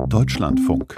Deutschlandfunk.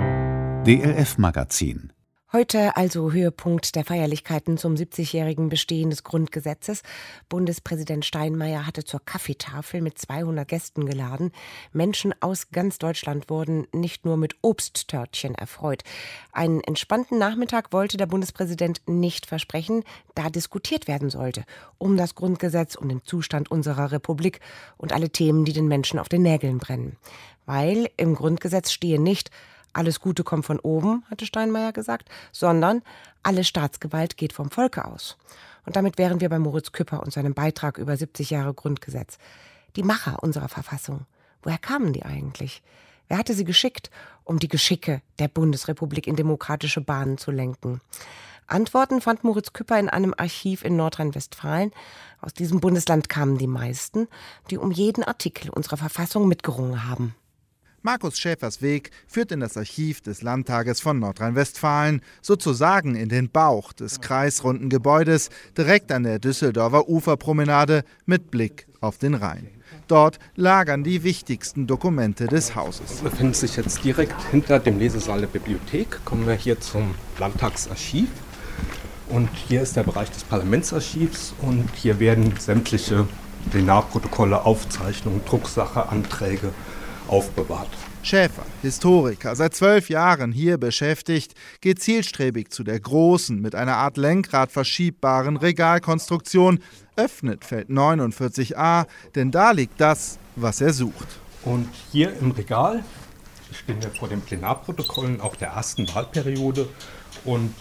DLF-Magazin. Heute also Höhepunkt der Feierlichkeiten zum 70-jährigen Bestehen des Grundgesetzes. Bundespräsident Steinmeier hatte zur Kaffeetafel mit 200 Gästen geladen. Menschen aus ganz Deutschland wurden nicht nur mit Obsttörtchen erfreut. Einen entspannten Nachmittag wollte der Bundespräsident nicht versprechen, da diskutiert werden sollte. Um das Grundgesetz, um den Zustand unserer Republik und alle Themen, die den Menschen auf den Nägeln brennen. Weil im Grundgesetz stehe nicht: Alles Gute kommt von oben, hatte Steinmeier gesagt, sondern alle Staatsgewalt geht vom Volke aus. Und damit wären wir bei Moritz Küpper und seinem Beitrag über 70 Jahre Grundgesetz. Die Macher unserer Verfassung, woher kamen die eigentlich? Wer hatte sie geschickt, um die Geschicke der Bundesrepublik in demokratische Bahnen zu lenken? Antworten fand Moritz Küpper in einem Archiv in Nordrhein-Westfalen. Aus diesem Bundesland kamen die meisten, die um jeden Artikel unserer Verfassung mitgerungen haben. Markus Schäfers Weg führt in das Archiv des Landtages von Nordrhein-Westfalen, sozusagen in den Bauch des kreisrunden Gebäudes, direkt an der Düsseldorfer Uferpromenade mit Blick auf den Rhein. Dort lagern die wichtigsten Dokumente des Hauses. Wir befinden sich jetzt direkt hinter dem Lesesaal der Bibliothek. Kommen wir hier zum Landtagsarchiv. Und hier ist der Bereich des Parlamentsarchivs und hier werden sämtliche Plenarprotokolle, Aufzeichnungen, Drucksache, Anträge aufbewahrt. Schäfer, Historiker, seit 12 Jahren hier beschäftigt, geht zielstrebig zu der großen, mit einer Art Lenkrad verschiebbaren Regalkonstruktion, öffnet Feld 49a, denn da liegt das, was er sucht. Und hier im Regal stehen wir vor den Plenarprotokollen auch der ersten Wahlperiode und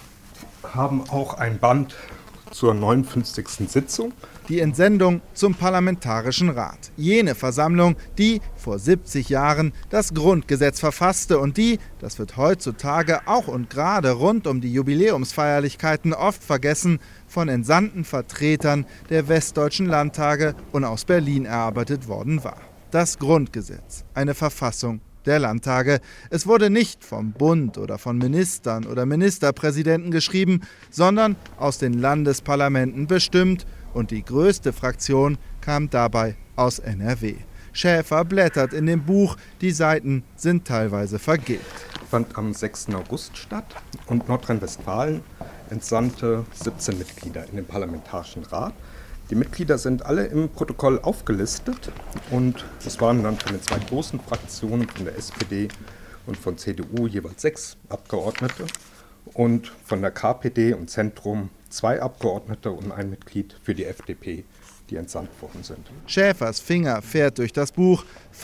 haben auch ein Band zur 59. Sitzung. Die Entsendung zum Parlamentarischen Rat. Jene Versammlung, die vor 70 Jahren das Grundgesetz verfasste und die, das wird heutzutage auch und gerade rund um die Jubiläumsfeierlichkeiten oft vergessen, von entsandten Vertretern der westdeutschen Landtage und aus Berlin erarbeitet worden war. Das Grundgesetz, eine Verfassung der Landtage. Es wurde nicht vom Bund oder von Ministern oder Ministerpräsidenten geschrieben, sondern aus den Landesparlamenten bestimmt und die größte Fraktion kam dabei aus NRW. Schäfer blättert in dem Buch, die Seiten sind teilweise vergilbt. Fand am 6. August statt und Nordrhein-Westfalen entsandte 17 Mitglieder in den Parlamentarischen Rat. Die Mitglieder sind alle im Protokoll aufgelistet und es waren dann von den zwei großen Fraktionen, von der SPD und von CDU jeweils 6 Abgeordnete und von der KPD und Zentrum 2 Abgeordnete und ein Mitglied für die FDP, die entsandt worden sind. Schäfers Finger fährt durch das Buch.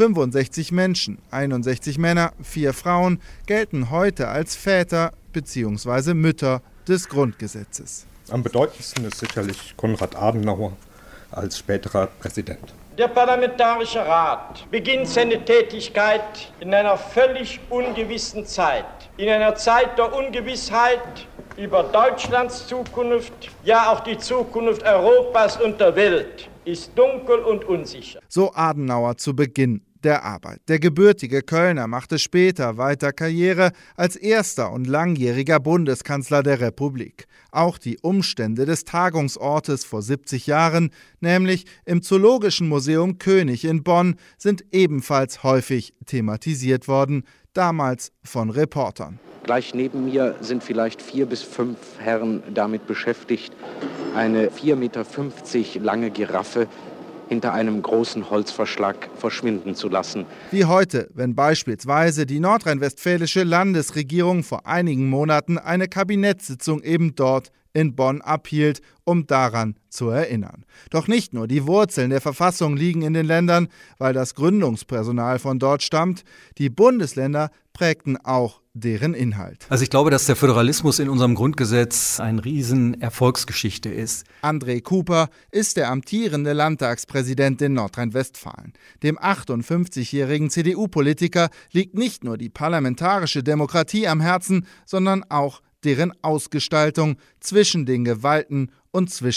65 Menschen, 61 Männer, 4 Frauen gelten heute als Väter bzw. Mütter des Grundgesetzes. Am bedeutendsten ist sicherlich Konrad Adenauer als späterer Präsident. Der Parlamentarische Rat beginnt seine Tätigkeit in einer völlig ungewissen Zeit. In einer Zeit der Ungewissheit über Deutschlands Zukunft, ja auch die Zukunft Europas und der Welt, ist dunkel und unsicher. So Adenauer zu Beginn der Arbeit. Der gebürtige Kölner machte später weiter Karriere als erster und langjähriger Bundeskanzler der Republik. Auch die Umstände des Tagungsortes vor 70 Jahren, nämlich im Zoologischen Museum König in Bonn, sind ebenfalls häufig thematisiert worden, damals von Reportern. Gleich neben mir sind vielleicht 4 bis 5 Herren damit beschäftigt, eine 4,50 Meter lange Giraffe hinter einem großen Holzverschlag verschwinden zu lassen. Wie heute, wenn beispielsweise die nordrhein-westfälische Landesregierung vor einigen Monaten eine Kabinettssitzung eben dort in Bonn abhielt, um daran zu erinnern. Doch nicht nur die Wurzeln der Verfassung liegen in den Ländern, weil das Gründungspersonal von dort stammt. Die Bundesländer prägten auch deren Inhalt. Also ich glaube, dass der Föderalismus in unserem Grundgesetz eine riesen Erfolgsgeschichte ist. André Cooper ist der amtierende Landtagspräsident in Nordrhein-Westfalen. Dem 58-jährigen CDU-Politiker liegt nicht nur die parlamentarische Demokratie am Herzen, sondern auch deren Ausgestaltung zwischen den Gewalten und zwischen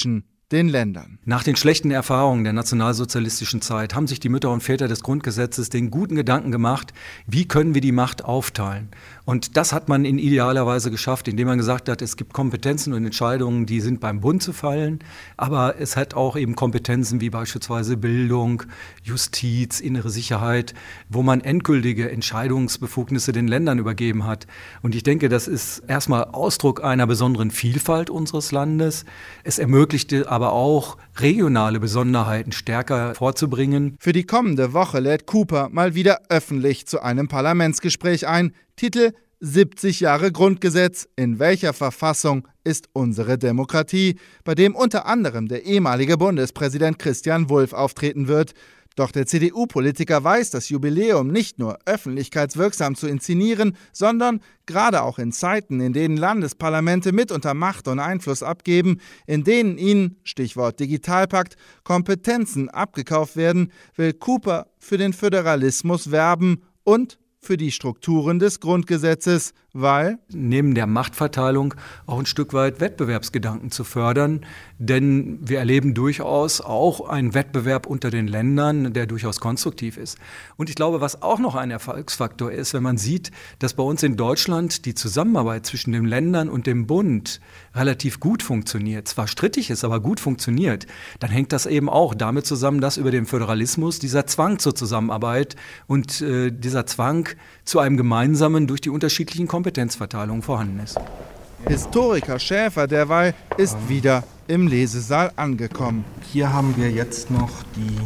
den Ländern. Nach den schlechten Erfahrungen der nationalsozialistischen Zeit haben sich die Mütter und Väter des Grundgesetzes den guten Gedanken gemacht, wie können wir die Macht aufteilen? Und das hat man in idealer Weise geschafft, indem man gesagt hat, es gibt Kompetenzen und Entscheidungen, die sind beim Bund zu fallen, aber es hat auch eben Kompetenzen wie beispielsweise Bildung, Justiz, innere Sicherheit, wo man endgültige Entscheidungsbefugnisse den Ländern übergeben hat. Und ich denke, das ist erstmal Ausdruck einer besonderen Vielfalt unseres Landes. Es ermöglichte aber auch, regionale Besonderheiten stärker vorzubringen. Für die kommende Woche lädt Cooper mal wieder öffentlich zu einem Parlamentsgespräch ein. Titel: 70 Jahre Grundgesetz. In welcher Verfassung ist unsere Demokratie? Bei dem unter anderem der ehemalige Bundespräsident Christian Wulff auftreten wird. Doch der CDU-Politiker weiß, das Jubiläum nicht nur öffentlichkeitswirksam zu inszenieren, sondern gerade auch in Zeiten, in denen Landesparlamente mitunter Macht und Einfluss abgeben, in denen ihnen, Stichwort Digitalpakt, Kompetenzen abgekauft werden, will Cooper für den Föderalismus werben und für die Strukturen des Grundgesetzes, weil neben der Machtverteilung auch ein Stück weit Wettbewerbsgedanken zu fördern. Denn wir erleben durchaus auch einen Wettbewerb unter den Ländern, der durchaus konstruktiv ist. Und ich glaube, was auch noch ein Erfolgsfaktor ist, wenn man sieht, dass bei uns in Deutschland die Zusammenarbeit zwischen den Ländern und dem Bund relativ gut funktioniert, zwar strittig ist, aber gut funktioniert, dann hängt das eben auch damit zusammen, dass über den Föderalismus dieser Zwang zur Zusammenarbeit und dieser Zwang zu einem gemeinsamen durch die unterschiedlichen Kompetenzverteilungen vorhanden ist. Historiker Schäfer derweil ist wieder im Lesesaal angekommen. Hier haben wir jetzt noch die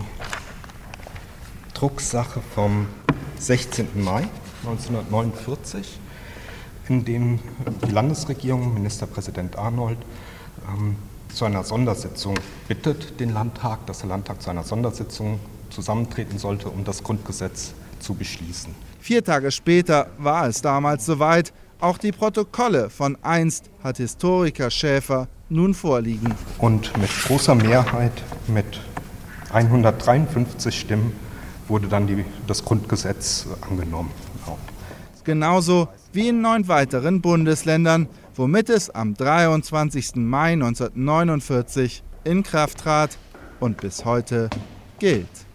Drucksache vom 16. Mai 1949, in dem die Landesregierung, Ministerpräsident Arnold, zu einer Sondersitzung bittet den Landtag, dass der Landtag zu einer Sondersitzung zusammentreten sollte, um das Grundgesetz zu beschließen. 4 Tage später war es damals soweit. Auch die Protokolle von einst hat Historiker Schäfer nun vorliegen. Und mit großer Mehrheit, mit 153 Stimmen, wurde dann das Grundgesetz angenommen. Genauso wie in 9 weiteren Bundesländern, womit es am 23. Mai 1949 in Kraft trat und bis heute gilt.